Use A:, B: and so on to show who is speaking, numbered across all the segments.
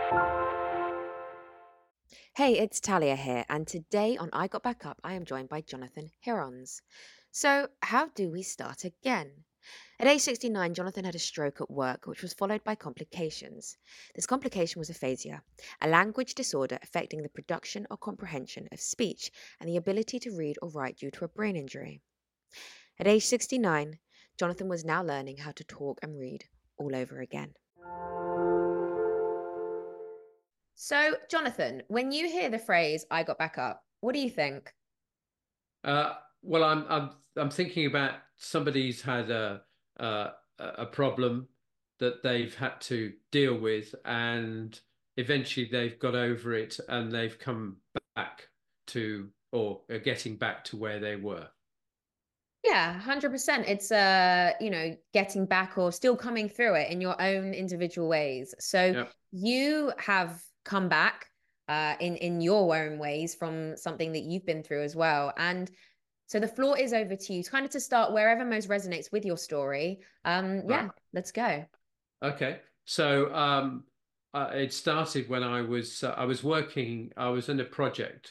A: Hey, it's Talia here, and today on I Got Back Up, I am joined by Jonathan Hirons. So, how do we start again? At age 69, Jonathan had a stroke at work, which was followed by complications. This complication was aphasia, a language disorder affecting the production or comprehension of speech and the ability to read or write due to a brain injury. At age 69, Jonathan was now learning how to talk and read all over again. So, Jonathan, when you hear the phrase "I got back up," what do you think?
B: Well, I'm thinking about somebody's had a problem that they've had to deal with, and eventually they've got over it and they've come back to or are getting back to where they were.
A: Yeah, 100%. It's getting back or still coming through it in your own individual ways. So
B: Yeah.
A: you have come back in your own ways from something that you've been through as well. And so the floor is over to you, kind of to start wherever most resonates with your story.
B: Right.
A: Yeah, let's go.
B: Okay. So it started when I was working. I was in a project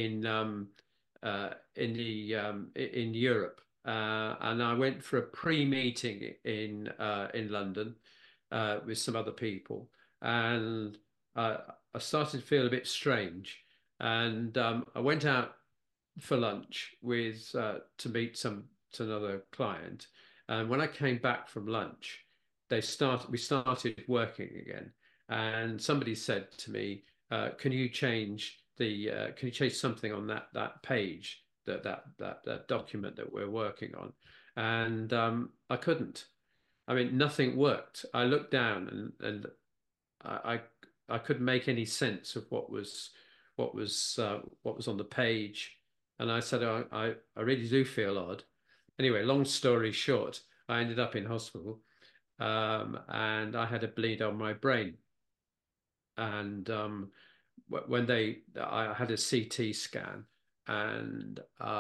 B: in Europe, and I went for a pre-meeting in London with some other people, and I started to feel a bit strange, and I went out for lunch with to meet to another client, and when I came back from lunch we started working again, and somebody said to me, can you change something on that page, that document that we're working on?" And I couldn't. I mean, nothing worked. I looked down, and I I couldn't make any sense of what was on the page, and I said, I really do feel odd. Anyway, long story short, I ended up in hospital, and I had a bleed on my brain. And when I had a CT scan, and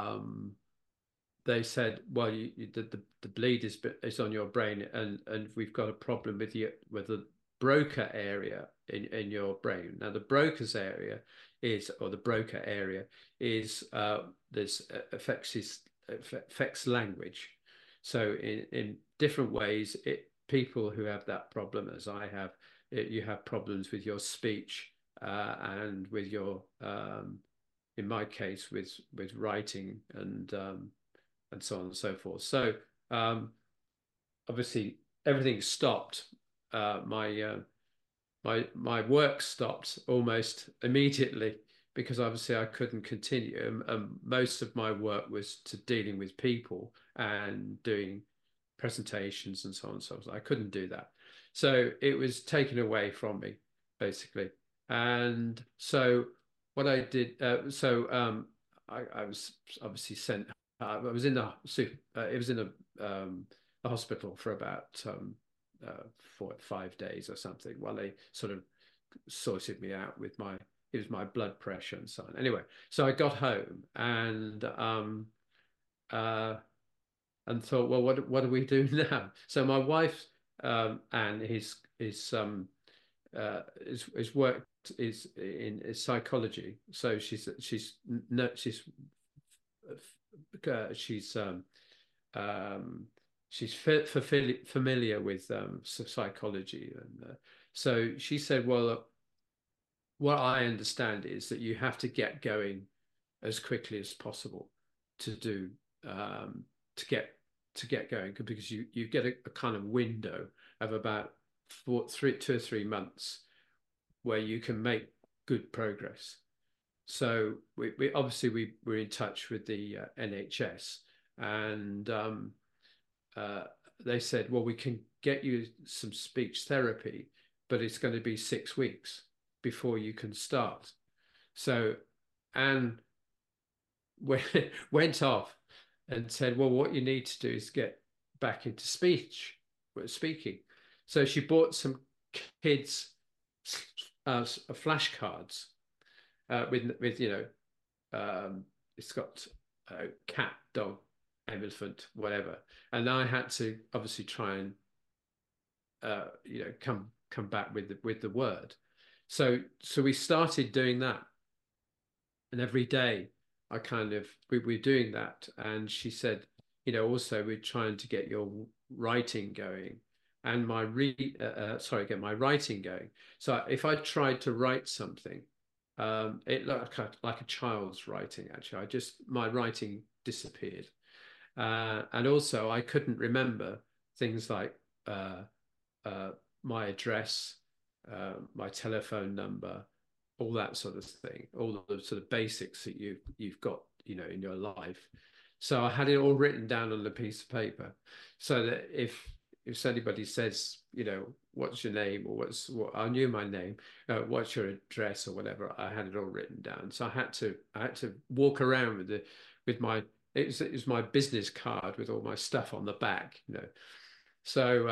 B: they said, "Well, the bleed is on your brain, and we've got a problem with the Broca area in your brain." Now, the Broca's area or the Broca area is this affects language. So in different ways, people who have that problem, as I have, you have problems with your speech and with your in my case with writing and so on and so forth. So obviously everything stopped. My work stopped almost immediately because obviously I couldn't continue. Most of my work was to dealing with people and doing presentations and so on and so forth. I couldn't do that. So it was taken away from me, basically. And so what I did, I was obviously sent. I was in it was in a hospital for about 5 days or something while they sort of sorted me out with it was my blood pressure and so on. Anyway, so I got home uh, and thought, well, what do we do now? So my wife and his work is in psychology. So she's no she's um, she's familiar with psychology, and so she said, "Well, what I understand is that you have to get going as quickly as possible to do um, to get to get going because you get a kind of window of about 2 or 3 months where you can make good progress." So we obviously we were in touch with the NHS, and uh, they said, "Well, we can get you some speech therapy, but it's going to be 6 weeks before you can start." So Anne went off and said, "Well, what you need to do is get back into speaking." So she bought some kids' flashcards with it's got cat, dog, elephant, whatever, and I had to obviously try and come back with the word. So we started doing that, and every day we're doing that. And she said, also we're trying to get your writing going and get my writing going. So if I tried to write something, it looked like a child's writing, actually. My writing disappeared. And also I couldn't remember things like uh, uh, my address, my telephone number, all that sort of thing, all the sort of basics that you've got, in your life. So I had it all written down on a piece of paper, so that if anybody says, what's your name, or what I knew my name, what's your address or whatever, I had it all written down. So I had to walk around with my it was my business card with all my stuff on the back. So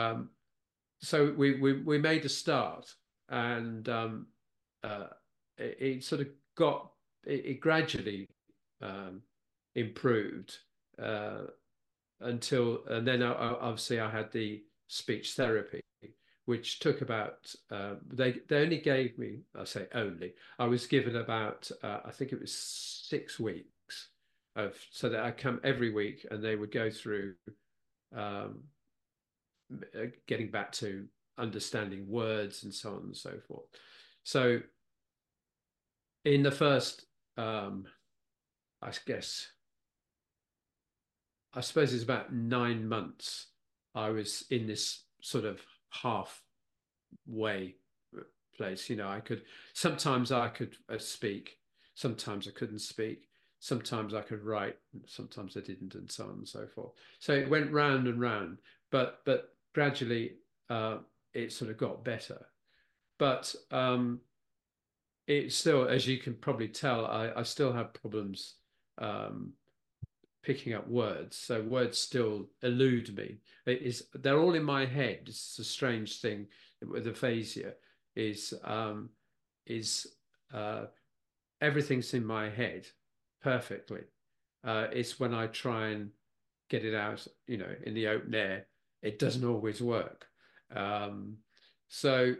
B: we made a start, and uh, it sort of it gradually um, improved, uh, and then obviously I had the speech therapy, which took about they only gave me, I say only, I was given about I think it was 6 weeks of, so that I come every week and they would go through um, getting back to understanding words and so on and so forth. So in the first, I guess, I suppose it's about 9 months, I was in this sort of halfway place. Sometimes I could speak, sometimes I couldn't speak, sometimes I could write, sometimes I didn't, and so on and so forth. So it went round and round, but gradually it sort of got better. But it still, as you can probably tell, I still have problems um, picking up words. So words still elude me. They're all in my head. It's a strange thing with aphasia. Is is uh, Everything's in my head perfectly. It's when I try and get it out, in the open air, it doesn't always work. Um, so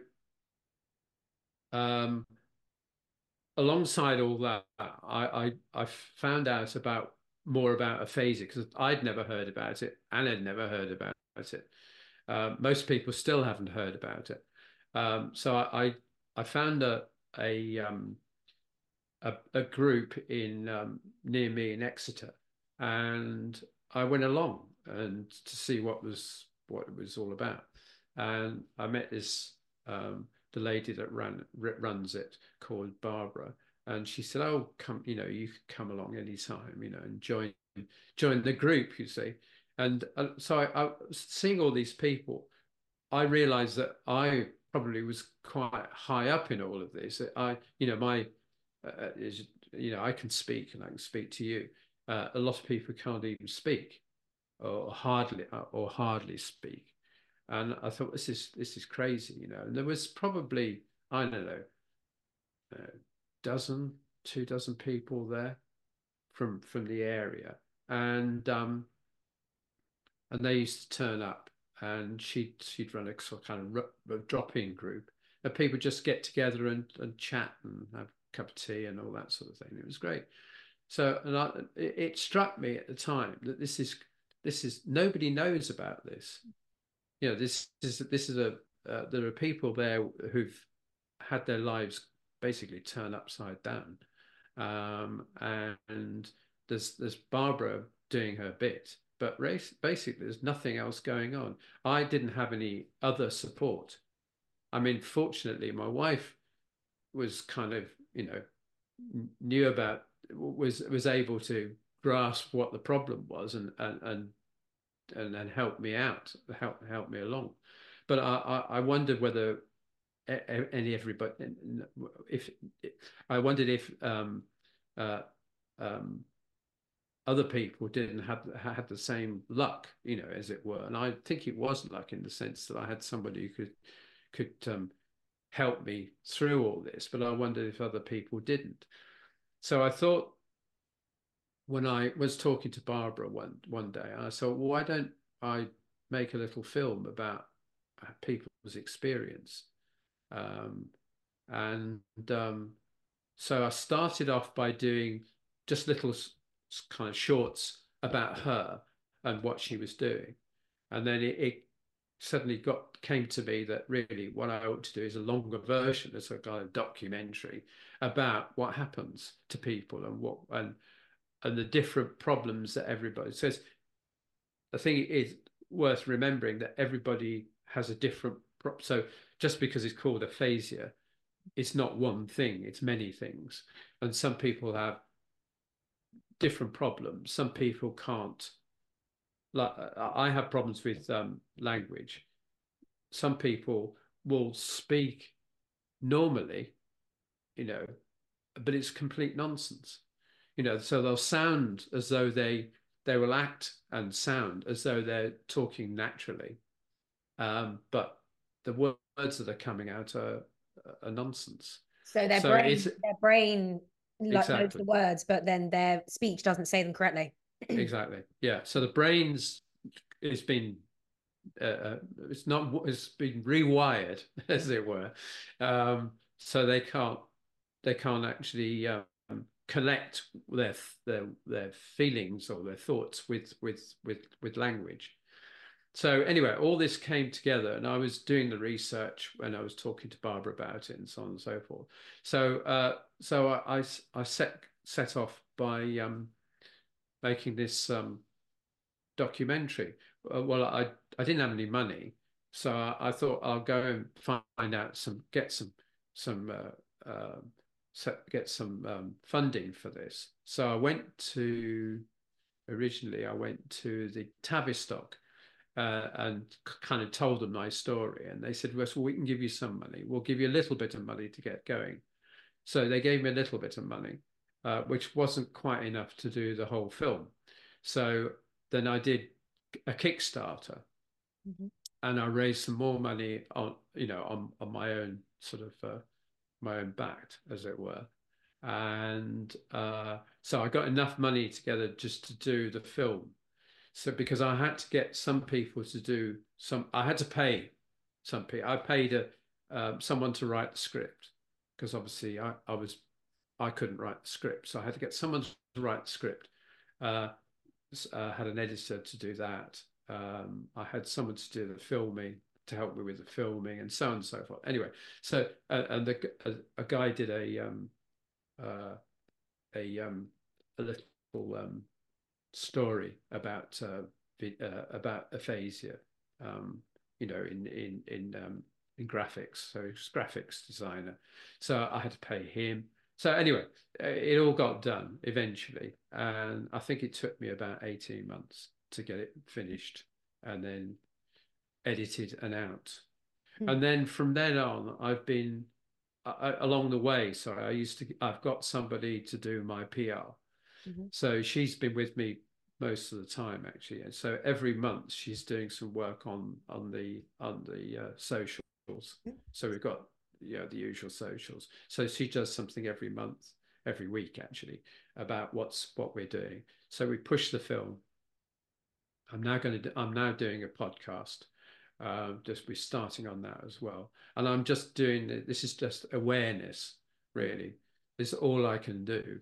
B: um, alongside all that, I found out about more about aphasia because I'd never heard about it and had never heard about it. Most people still haven't heard about it. So I found a um, a group in near me in Exeter, and I went along and to see what it was all about. And I met this the lady that runs it, called Barbara, and she said, "Oh, come, you can come along anytime, and join the group, you see." And so I seeing all these people, I realized that I probably was quite high up in all of this. My is, I can speak and I can speak to you. A lot of people can't even speak, or hardly speak. And I thought, this is crazy. And there was probably, I don't know, a dozen, 2 dozen people there from the area, and they used to turn up, and she'd run a sort of kind of drop-in group, and people just get together and chat and have a cup of tea and all that sort of thing. It was great. So, it struck me at the time that this is nobody knows about this. This is a there are people there who've had their lives basically turned upside down, and there's Barbara doing her bit, but basically there's nothing else going on. I didn't have any other support. I mean, fortunately, my wife was kind of, knew about, was able to grasp what the problem was, and help me out, help me along. But I wondered whether any everybody if I wondered if uh, um, other people didn't have had the same luck, as it were. And I think it was luck in the sense that I had somebody who could help me through all this. But I wondered if other people didn't. So I thought, when I was talking to Barbara one day, I thought, well, why don't I make a little film about people's experience? Um, And so I started off by doing just little kind of shorts about her and what she was doing. And then it suddenly came to me that really what I ought to do is a longer version, as a kind of documentary about what happens to people and the different problems that everybody says. I think it is worth remembering that everybody has a different so just because it's called aphasia, it's not one thing, it's many things. And some people have different problems. Some people can't, like I have problems with language. Some people will speak normally, you know, but it's complete nonsense. So they'll sound as though they will act and sound as though they're talking naturally. But the words that are coming out are nonsense.
C: So their
B: So it's
C: brain like knows
B: exactly.
C: the words, but then their speech doesn't say them correctly.
B: Exactly. Yeah. So the brain's it's been it's been rewired, as it were. So they can't actually connect their feelings or their thoughts with language. So anyway, all this came together, and I was doing the research when I was talking to Barbara about it, and so on and so forth. So I set off by making this documentary. Well, I didn't have any money, so I thought I'll go and find out get some funding for this. So originally I went to the Tavistock and kind of told them my story, and they said, well, we can give you some money. We'll give you a little bit of money to get going. So they gave me a little bit of money, which wasn't quite enough to do the whole film. So then I did a Kickstarter, and I raised some more money on my own sort of my own back, as it were. And so I got enough money together just to do the film. So because I had to get some people to do I had to pay some people. I paid someone to write the script because obviously I couldn't write the script, so I had to get someone to write the script. Had an editor to do that. I had someone to do the filming, to help me with the filming, and so on and so forth. Anyway, so and a guy did a little story about aphasia, in graphics. So he's a graphics designer. So I had to pay him. So anyway, it all got done eventually, and I think it took me about 18 months to get it finished and then edited and out. And then from then on, I've been along the way. Sorry, I've got somebody to do my PR. So she's been with me most of the time, actually. And so every month she's doing some work on the socials. So we've got the usual socials. So she does something every month, every week actually, about what we're doing. So we push the film. I'm now doing a podcast. We're starting on that as well. And I'm just doing this is just awareness, really. This is all I can do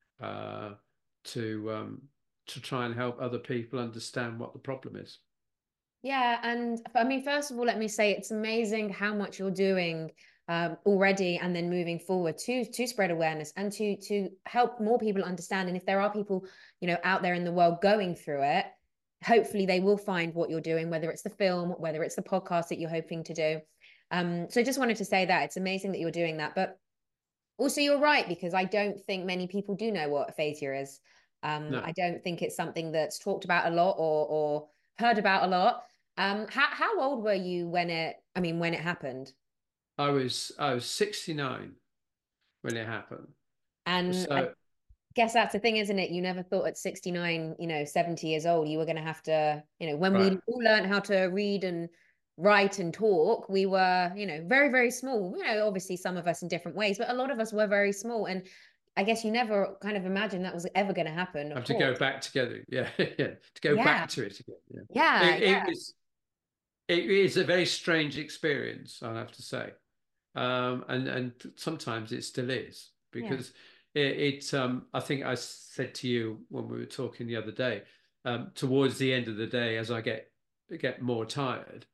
B: to try and help other people understand what the problem is.
C: Yeah, and I mean, first of all, let me say it's amazing how much you're doing already, and then moving forward to spread awareness and to help more people understand. And if there are people out there in the world going through it, hopefully they will find what you're doing, whether it's the film, whether it's the podcast that you're hoping to do. So I just wanted to say that it's amazing that you're doing that, but also you're right, because I don't think many people do know what aphasia is.
B: No.
C: I don't think it's something that's talked about a lot or heard about a lot. How old were you when it happened?
B: I was 69 when it happened.
C: And
B: so
C: I guess that's the thing, isn't it? You never thought at 69, 70 years old, you were going to have to, when
B: right.
C: we all learned how to read and write and talk, we were, very, very small. Obviously some of us in different ways, but a lot of us were very small. And I guess you never kind of imagined that was ever going to happen.
B: Have to go back together. Yeah. To go back to it again.
C: Yeah.
B: It is a very strange experience, I have to say. and sometimes it still is,
C: Yeah.
B: because I think I said to you when we were talking the other day, towards the end of the day, as I get more tired,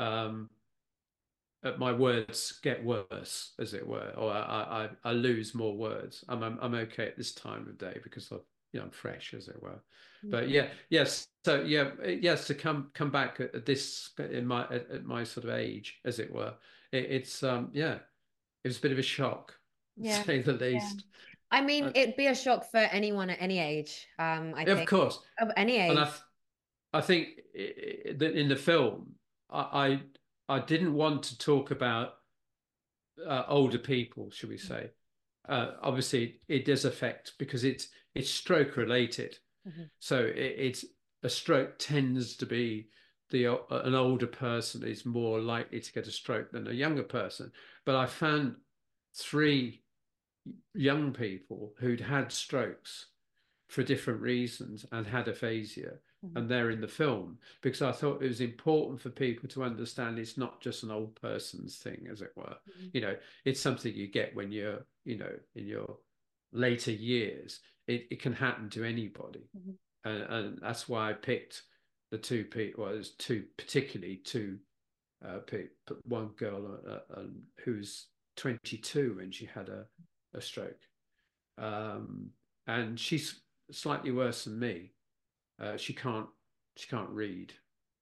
B: my words get worse, as it were, or I lose more words. I'm okay at this time of day because I'm fresh, as it were. But yeah, yes. So yeah, yes. To come back at this at my sort of age, as it were, it's yeah, it was a bit of a shock, to
C: Yeah.
B: say the
C: Yeah.
B: least.
C: I mean, it'd be a shock for anyone at any age. I
B: Of
C: think
B: course,
C: of any
B: and
C: age.
B: I think that in the film, I didn't want to talk about older people, should we say. Obviously, it does affect because it's stroke related.
C: Mhm.
B: So it's a stroke tends to be an older person is more likely to get a stroke than a younger person. But I found 3 young people who'd had strokes for different reasons and had aphasia,
C: Mhm.
B: and they're in the film because I thought it was important for people to understand it's not just an old person's thing, as it were.
C: Mhm.
B: It's something you get when you're, in your later years. It can happen to anybody,
C: Mhm.
B: and that's why I picked the 2 people. Well, there's particularly two one girl who's 22 when she had a stroke, um, and she's slightly worse than me. She can't read.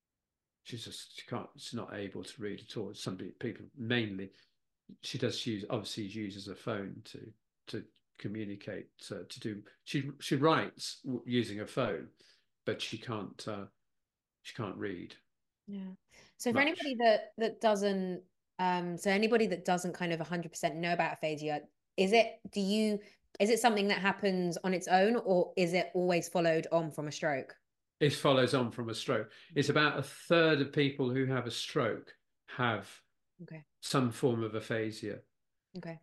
B: She's not able to read at all. Some people mainly she does use obviously uses a phone to communicate, to do she writes using a phone, but she can't read
C: Yeah. So for
B: much.
C: anybody that doesn't anybody that doesn't kind of 100% know about aphasia, is it is it something that happens on its own, or is it always followed on from a stroke?
B: It follows on from a stroke. It's about a third of people who have a stroke have
C: Okay.
B: some form of aphasia.
C: Okay.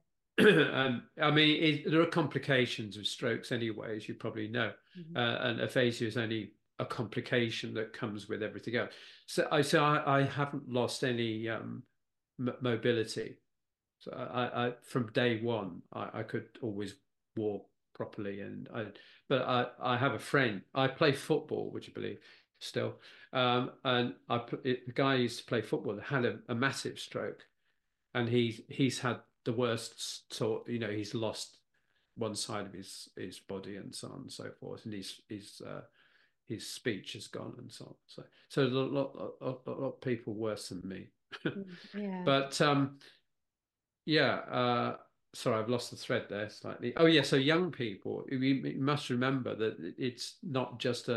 B: I mean, there are complications of strokes anyway, as you probably know,
C: Mhm.
B: and aphasia is only a complication that comes with everything else. So I haven't lost any mobility. So from day one, I could always walk properly, but I have a friend. I play football, would you believe, still, and the guy I used to play football had a massive stroke, and he's had the worst sort. He's lost one side of his body and so on and so forth, and his speech has gone and so on. So a lot of people worse than me,
C: Yeah.
B: but yeah. Sorry, I've lost the thread there slightly. Oh yeah, so young people, you must remember that it's not just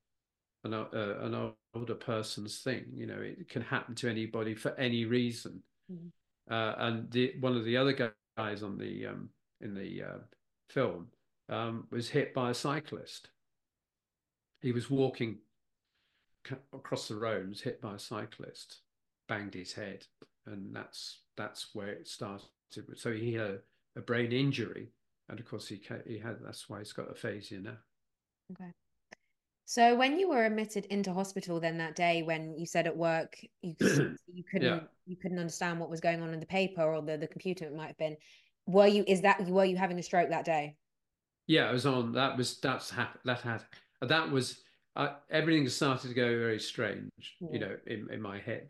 B: an older person's thing. It can happen to anybody for any reason.
C: Mhm.
B: And one of the other guys on the in the film was hit by a cyclist. He was walking across the road, was hit by a cyclist, banged his head, and that's where it started. So he had a brain injury, and of course he had. That's why he's got aphasia now.
C: Okay. So when you were admitted into hospital then that day, when you said at work you
B: Yeah,
C: couldn't understand what was going on in the paper or the computer, it might have been, were you having a stroke that day?
B: yeah. It was on. That's happened. That was everything started to go very strange.
C: Yeah.
B: In my head.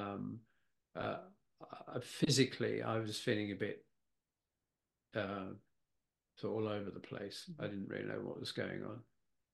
B: Uh, Physically, I was feeling a bit uh, sort of all over the place. I didn't really know what was going on.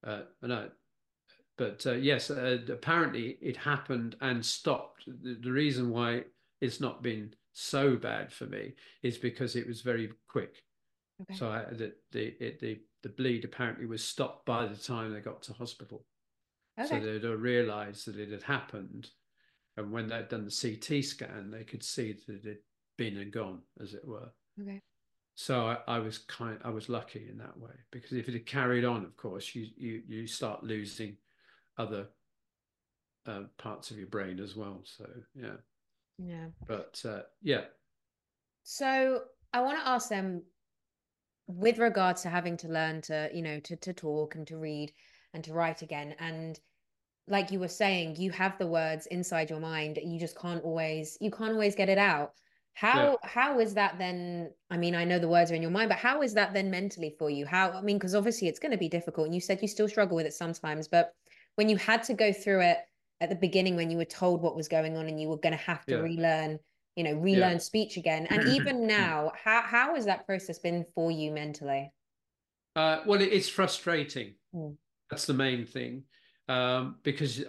B: But yes, apparently it happened and stopped. The reason why it's not been so bad for me is because it was very quick.
C: Okay.
B: So the bleed apparently was stopped by the time they got to hospital. So
C: Okay.
B: they'd realised that it had happened, and when they'd done the CT scan, they could see that it had been and gone, as it were.
C: Okay.
B: So I was lucky in that way, because if it had carried on, of course, you start losing other parts of your brain as well. So yeah,
C: Yeah.
B: but yeah,
C: So I want to ask them, with regards to having to learn to, to talk and to read and to write again. And like you were saying, you have the words inside your mind. You can't always get it out. How is that then? I mean, I know the words are in your mind, but how is that then mentally for you? How, I mean, because obviously it's going to be difficult. And you said you still struggle with it sometimes, but when you had to go through it at the beginning, when you were told what was going on and you were going to have to
B: Yeah.
C: relearn,
B: Yeah.
C: relearn speech again. And even now, how has that process been for you mentally?
B: Well, it's frustrating.
C: Mm.
B: That's the main thing, because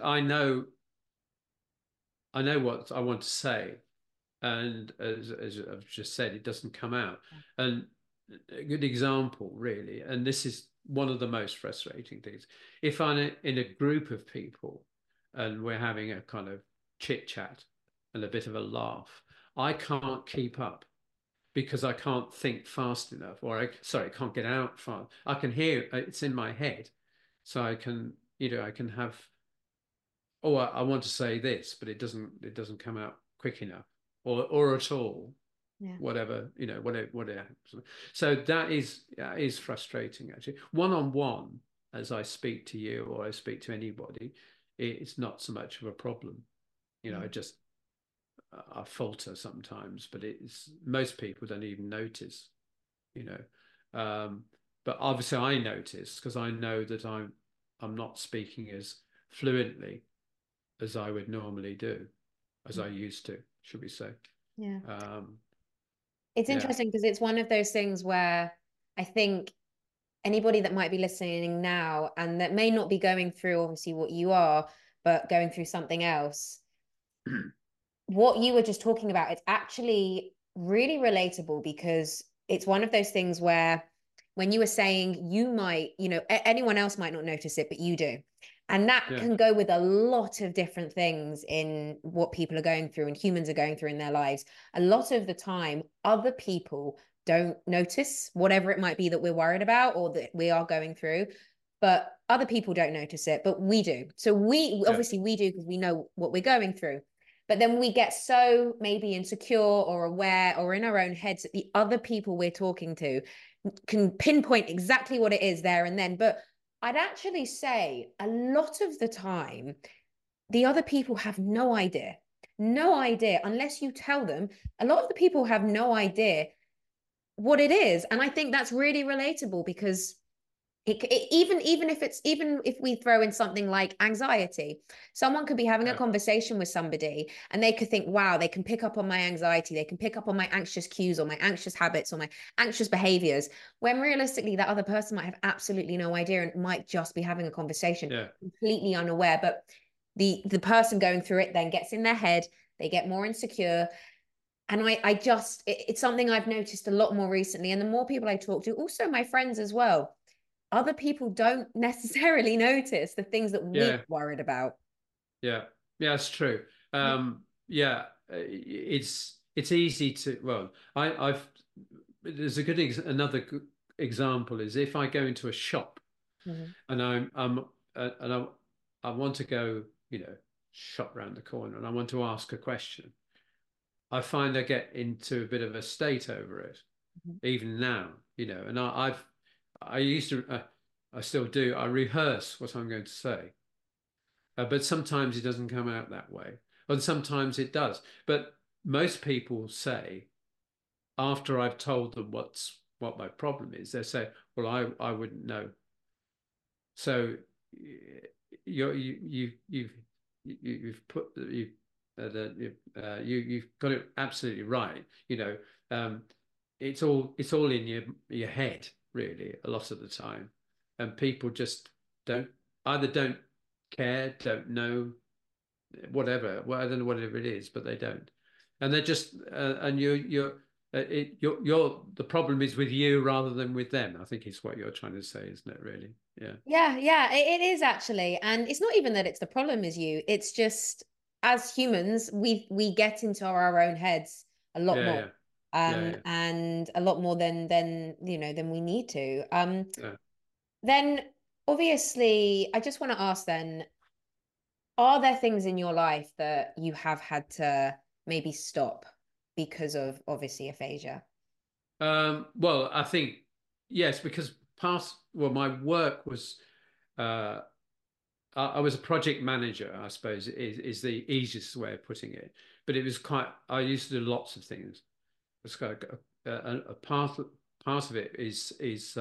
B: I know what I want to say, and as I've just said, it doesn't come out. And a good example, really, and this is one of the most frustrating things. If I'm in a group of people and we're having a kind of chit chat and a bit of a laugh, I can't keep up because I can't think fast enough, or I can't get out fast. I can hear it's in my head, so I can, I can have, oh, I want to say this, but it doesn't come out quick enough, or at all,
C: Yeah.
B: whatever, whatever happens. So that is frustrating, actually. One on one, as I speak to you or I speak to anybody, it's not so much of a problem. I just I falter sometimes, but it's most people don't even notice, you know. But obviously I notice because I know that I'm not speaking as fluently as I would normally do, as I used to, should we say.
C: Yeah.
B: Um,
C: It's
B: yeah,
C: interesting because it's one of those things where I think anybody that might be listening now and that may not be going through obviously what you are, but going through something else, what you were just talking about, it's actually really relatable because it's one of those things where when you were saying you might, anyone else might not notice it, but you do. And that
B: yeah,
C: can go with a lot of different things in what people are going through and humans are going through in their lives. A lot of the time, other people don't notice whatever it might be that we're worried about or that we are going through, but other people don't notice it, but we do. So we
B: yeah,
C: obviously we do because we know what we're going through. But then we get so maybe insecure or aware or in our own heads that the other people we're talking to can pinpoint exactly what it is there and then. But I'd actually say a lot of the time, the other people have no idea. No idea unless you tell them. A lot of the people have no idea what it is. And I think that's really relatable because even if we throw in something like anxiety, someone could be having a
B: yeah,
C: conversation with somebody and they could think, wow, they can pick up on my anxiety, they can pick up on my anxious cues or my anxious habits or my anxious behaviors, when realistically that other person might have absolutely no idea and might just be having a conversation
B: yeah,
C: completely unaware. But the person going through it then gets in their head, they get more insecure. And it's something I've noticed a lot more recently. And the more people I talk to, also my friends as well, other people don't necessarily notice the things that we're
B: yeah,
C: worried about.
B: yeah, yeah. It's true. Yeah, it's easy to. Well, I've there's a another good example is if I go into a shop
C: Mhm.
B: and I want to go, shop round the corner and I want to ask a question. I find I get into a bit of a state over it,
C: Mhm.
B: even now, and I used to, I still do, I rehearse what I'm going to say, but sometimes it doesn't come out that way, and sometimes it does. But most people say, after I've told them what my problem is, they say, well, I wouldn't know. So you've put you've got it absolutely right. Um, it's all in your head really a lot of the time, and people just don't either don't care, don't know, whatever. Well, I don't know whatever it is, but they don't, and they're just and you're the problem is with you rather than with them. I think is what you're trying to say, isn't it? Really? Yeah.
C: Yeah, it is actually. And it's not even that it's the problem is you. It's just as humans, we get into our own heads a lot
B: Yeah,
C: more.
B: yeah, yeah, yeah,
C: And a lot more than we need to.
B: yeah.
C: Then obviously I just want to ask then, are there things in your life that you have had to maybe stop because of obviously aphasia?
B: Well, I think yes, because my work was uh, I was a project manager, I suppose is the easiest way of putting it. But it was I used to do lots of things. it's got a part of it is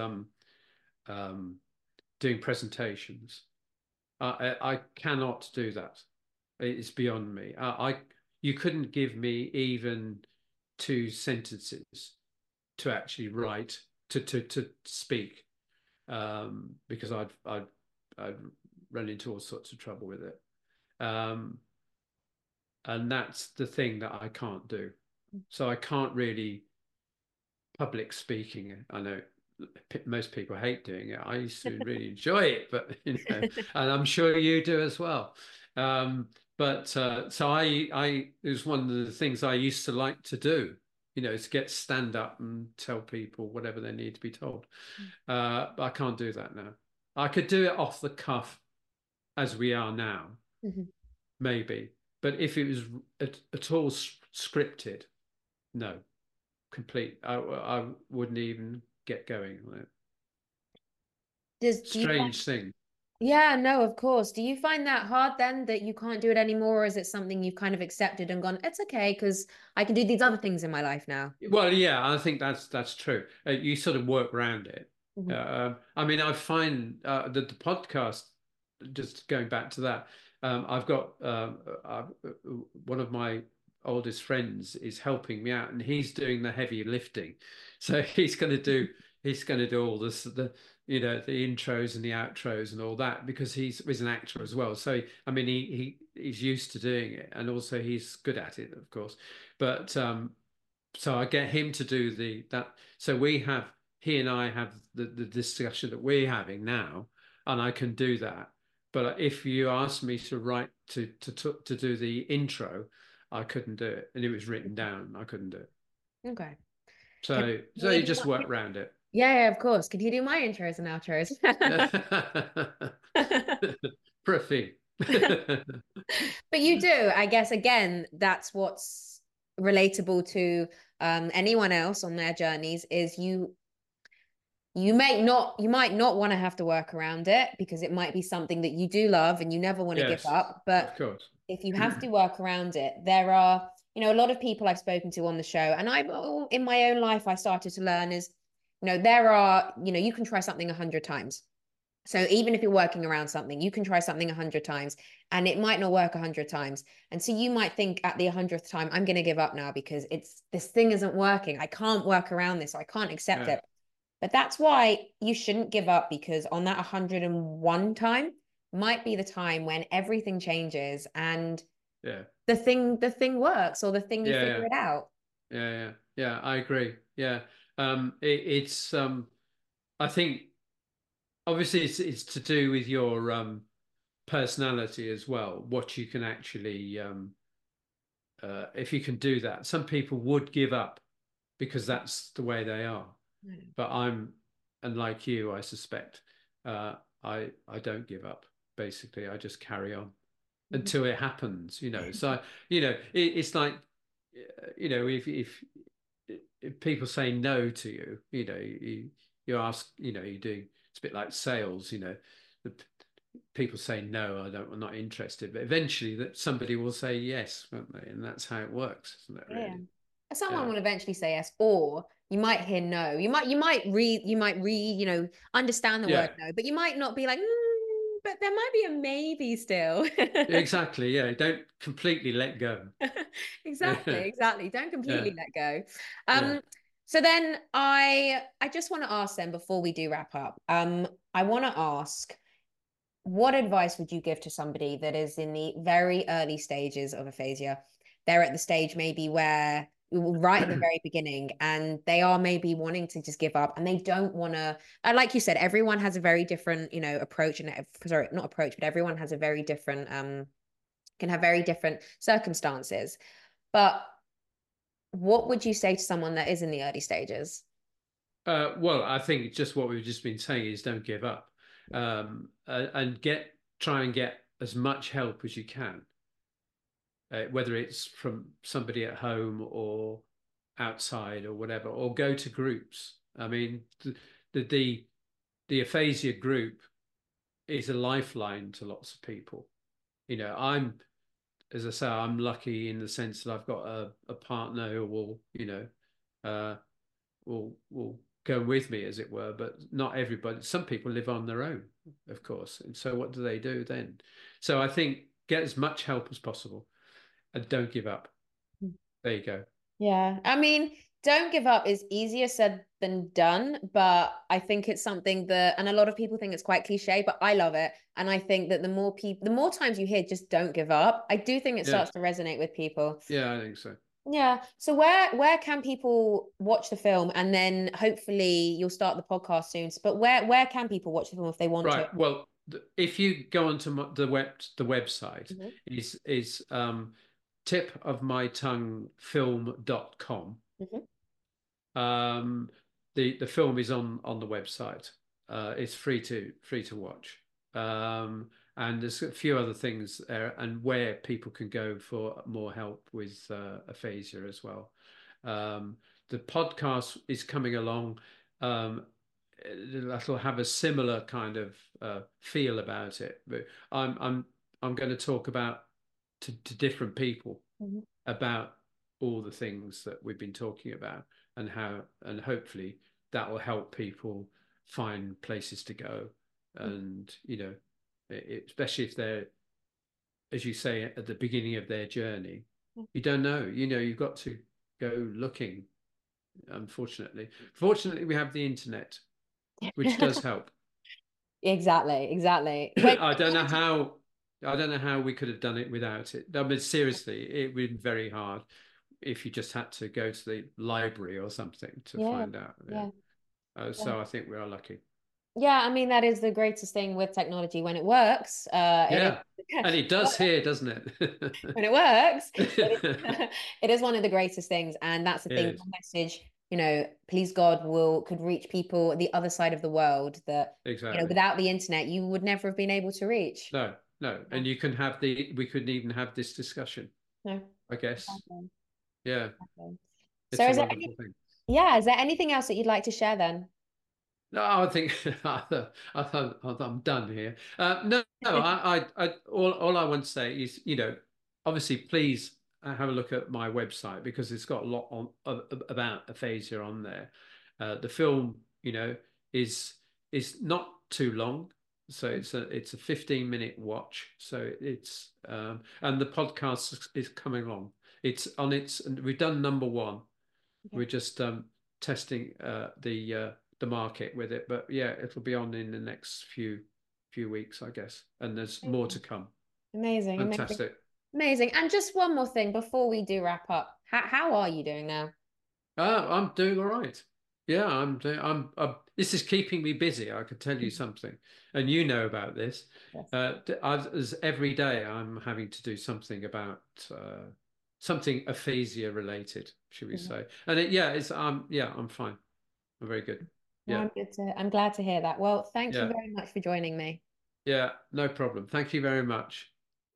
B: doing presentations. I cannot do that. It's beyond me. You couldn't give me even 2 sentences to actually write to speak, because I'd run into all sorts of trouble with it. And that's the thing that I can't do. So I can't really public speaking. I know most people hate doing it. I used to really enjoy it, but and I'm sure you do as well. So it was one of the things I used to like to do, is get stand up and tell people whatever they need to be told. I can't do that now. I could do it off the cuff as we are now, maybe. But if it was at all scripted, no, complete. I wouldn't even get going on it. Strange thing.
C: Yeah, no, of course. Do you find that hard then that you can't do it anymore, or is it something you've kind of accepted and gone, it's okay because I can do these other things in my life now?
B: Well, yeah, I think that's true. You sort of work around it. I mean, I find that the podcast, just going back to that, I've got one of my oldest friends is helping me out, and he's doing the heavy lifting. So he's going to do all this, the intros and the outros and all that, because he's an actor as well. So I mean, he's used to doing it, and also he's good at it, of course. But so I get him to do that. So he and I have the discussion that we're having now, and I can do that. But if you asked me to write to do the intro, I couldn't do it, and it was written down. I couldn't do it.
C: Okay.
B: So you just work around it.
C: Yeah, of course. Could you do my intros and outros?
B: For a fee.
C: But you do, I guess, again, that's what's relatable to anyone else on their journeys is you might not want to have to work around it because it might be something that you do love and you never want to give up. But
B: of course,
C: if you have to work around it, there are, a lot of people I've spoken to on the show, and in my own life, I started to learn is, there are, you can try something 100 times. So even if you're working around something, you can try something 100 times and it might not work 100 times. And so you might think at the 100th time, I'm going to give up now because this thing isn't working. I can't work around this. So I can't accept it. But that's why you shouldn't give up, because on that 101 time might be the time when everything changes and the thing works, or the thing you figure it out.
B: Yeah, I agree. Yeah. It's I think obviously it's to do with your personality as well, what you can actually if you can do that. Some people would give up because that's the way they are. But and like you, I suspect, I don't give up. Basically, I just carry on until it happens. So it's like, if people say no to you, you ask, you do. It's a bit like sales. The people say no, I'm not interested. But eventually, that somebody will say yes, won't they? And that's how it works, isn't it? Really.
C: Yeah. Someone will eventually say yes, or you might hear no. You might read, understand the word no, but you might not be like, but there might be a maybe still.
B: Exactly. Yeah. Don't completely let go.
C: Exactly. Don't completely let go. So then I just want to ask then, before we do wrap up, I want to ask, what advice would you give to somebody that is in the very early stages of aphasia? They're at the stage maybe where right at the very beginning, and they are maybe wanting to just give up, and they don't want to, like you said, everyone has a very different approach, and sorry, not approach, but everyone has a very different can have very different circumstances. But what would you say to someone that is in the early stages?
B: Well, I think just what we've just been saying is don't give up, and try and get as much help as you can. Whether it's from somebody at home or outside or whatever, or go to groups. I mean, the aphasia group is a lifeline to lots of people. As I say, I'm lucky in the sense that I've got a partner who will, will go with me, as it were. But not everybody. Some people live on their own, of course. And so what do they do then? So I think get as much help as possible and don't give up. There you go.
C: Yeah. I mean, don't give up is easier said than done, but I think it's something that, and a lot of people think it's quite cliche, but I love it. And I think that the more times you hear just don't give up, I do think it starts to resonate with people.
B: Yeah, I think so.
C: Yeah. So where can people watch the film, and then hopefully you'll start the podcast soon. But where can people watch the film if they want to?
B: Right. Well, if you go onto the website, is tipofmytonguefilm.com. The film is on the website. It's free to watch. And there's a few other things there, and where people can go for more help with aphasia as well. The podcast is coming along. That'll have a similar kind of feel about it. But I'm going to talk about to different people about all the things that we've been talking about, and how, and hopefully that will help people find places to go. And especially if they're, as you say, at the beginning of their journey, you don't know. You've got to go looking. Unfortunately, fortunately, we have the internet, which does help.
C: Exactly.
B: I don't know how we could have done it without it. I mean, seriously, it would be very hard if you just had to go to the library or something to find out. So I think we are lucky.
C: Yeah, I mean, that is the greatest thing with technology when it works.
B: And it does here, doesn't it?
C: When it works, it is one of the greatest things. And that's the thing, the message, please God, could reach people at the other side of the world that, without the internet, you would never have been able to reach.
B: No. And we couldn't even have this discussion.
C: No.
B: I guess.
C: Exactly.
B: Yeah.
C: Exactly.
B: It's
C: so
B: a
C: is there
B: wonderful thing.
C: Yeah, is there anything else that you'd like to share then?
B: No, I think I'm done here. No. All I want to say is, obviously, please have a look at my website, because it's got a lot about aphasia on there. The film, is not too long, so it's a 15-minute watch. So it's and the podcast is coming along. It's on and we've done number 1. Okay. We're just testing the market with it, but yeah, it'll be on in the next few weeks, I guess, and there's more to come.
C: Amazing.
B: Fantastic.
C: Amazing. And just one more thing before we do wrap up. How are you doing now?
B: I'm doing all right. Yeah, I'm this is keeping me busy, I could tell you something, and you know about this. As every day I'm having to do something about something aphasia related, should we say? And I'm fine. I'm very good. Yeah.
C: I'm glad to hear that. Well, thank you very much for joining me.
B: Yeah, no problem. Thank you very much.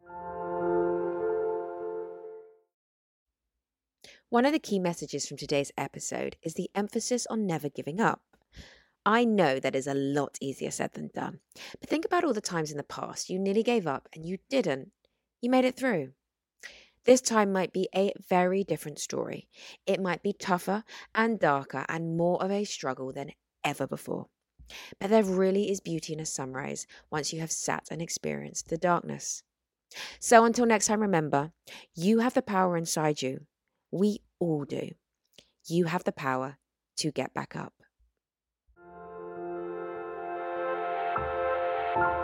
A: One of the key messages from today's episode is the emphasis on never giving up. I know that is a lot easier said than done, but think about all the times in the past you nearly gave up and you didn't. You made it through. This time might be a very different story. It might be tougher and darker and more of a struggle than ever before. But there really is beauty in a sunrise once you have sat and experienced the darkness. So until next time, remember, you have the power inside you. We all do. You have the power to get back up.